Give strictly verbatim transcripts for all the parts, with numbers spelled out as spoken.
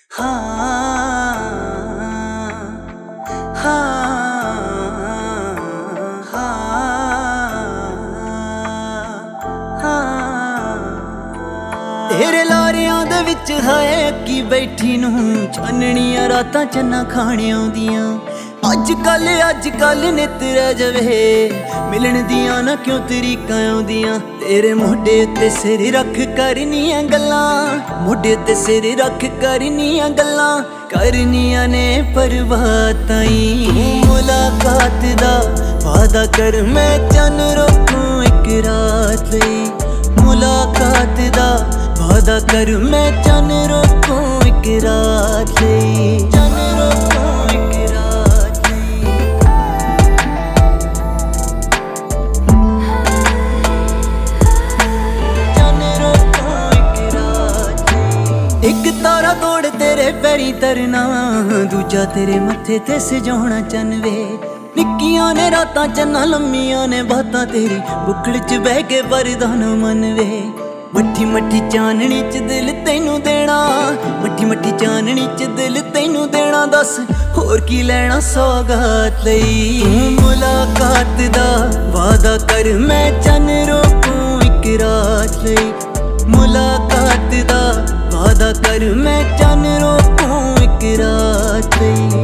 हाँ हाँ हाँ तेरे लारियां दे विच हाए अक्की बैठी नूं छाननियां रातां चन्ना खाने आउंदियां अज कल अज कल नित रह जावे मिलन दियां ना क्यों तरीकां आउंदियां तेरे मोढे ते सिर रख करनियां गल्लां मोढे ते सिर रख करनियां गल्लां करनियां ने परवाह ताईं मुलाकात दा वादा कर मैं चन रोकूं एक रात लई मुलाकात दा वादा कर मैं चन रोकूं एक रात लई चन रोकूं एक रात लई चन रोकूं एक रात लई एक तारा तोड़ तेरे पैरी तरना दूजा तेरे मत्थे ते सजाउणा चन वे निक्कियां ने रातां चन्ना लम्मियां ने बातां तेरी बुक्कड़ च बह के परदान मन वे मट्ठी मट्ठी चाननी च दिल तैनू देना मट्ठी मट्ठी चाननी च दिल तैनू देना दस होर की लैना सौगात लई मुलाकात दा वादा कर मैं चन रोकूं एक रात लई मुलाकात दा वादा कर मैं चन रोकूं एक रात लई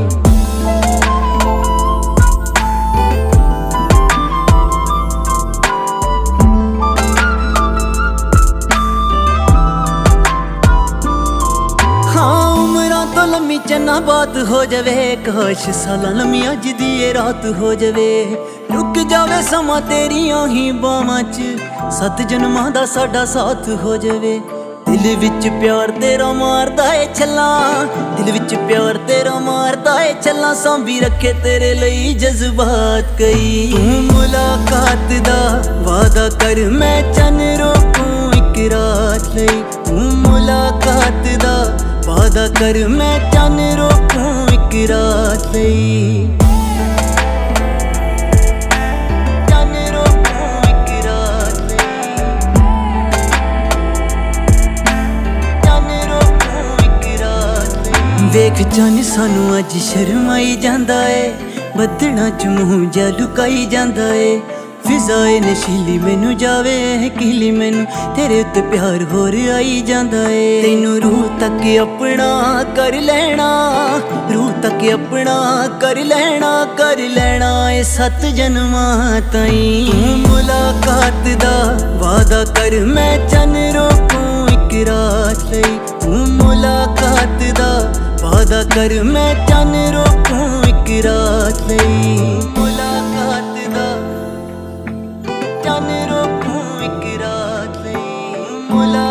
लम्मी चन्ना बात हो जावे काश साला लम्मी अज दी ये रात हो जावे रुक जावे समा तेरियां ही बावां च सत जन्मां दा साडा साथ हो जावे दिल विच प्यार तेरा मारदा ए छल्ला दिल विच प्यार तेरा मारदा ए छल्ला सांभी रखे तेरे लई जज्बात कई मुलाकात दा वादा कर मैं चन रोकूं एक रात लई मुलाकात दा वादा कर मैं चन रोकूं एक रात लई चन रोकूं एक रात लई चन रोकूं एक रात लई वेख चन सानू अज शर्माई जांदा ए बदना च मूंह जा लुकाई जांदा ए फिजाए नशीली मैनू जावे किली मैनू तेरे उत्ते प्यार होर आई जांदा ए तैनू रूह तक अपना कर लेना रूह तक अपना कर लेना कर लेना ए सत जन्मां ताईं मुलाकात दा वादा कर मैं चन रोकूं एक रात लई मुलाकात दा वादा कर मैं चन रोकूं एक रात लई मुलाकात चन रोकूं एक रात लई मुलाकात